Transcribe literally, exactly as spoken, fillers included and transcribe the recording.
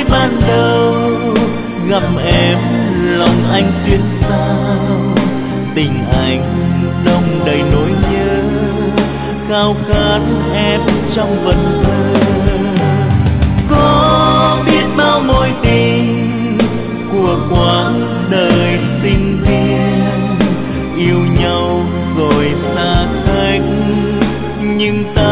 ban đầu gặp em lòng anh xuyên sao, tình anh đông đầy nỗi nhớ, khao khát em trong vần thơ. Có biết bao mối tình của quãng đời sinh viên, yêu nhau rồi xa cách, nhưng ta